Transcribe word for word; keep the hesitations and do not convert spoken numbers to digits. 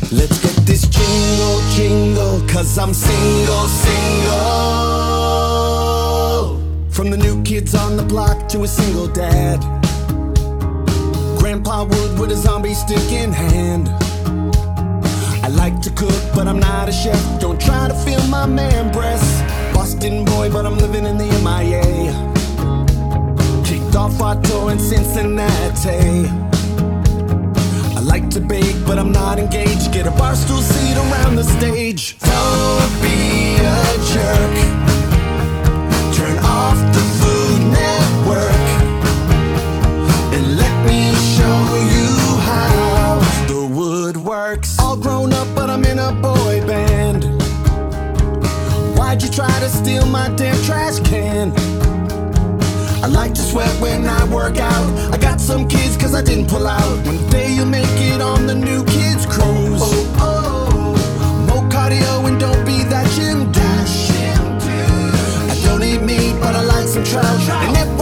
Let's get this jingle, jingle, cause I'm single, single. From the new kids on the block to a single dad, Grandpa Wood with a zombie stick in hand. I like to cook, but I'm not a chef. Don't try to feel my man breasts. Boston boy, but I'm living in the M I A. Kicked off Otto in Cincinnati. I like to bake, but I'm not engaged. Get a bar stool seat around the stage. Don't be a jerk. Turn off the Food Network and let me show you how the wood works. All grown up, but I'm in a boy band. Why'd you try to steal my damn trash can? I like to sweat when I work out. I got some kids cause I didn't pull out. One day you'll make it on the new kids cruise. Oh, oh, more cardio and don't be that gym dude. I don't eat meat but I like some trout. And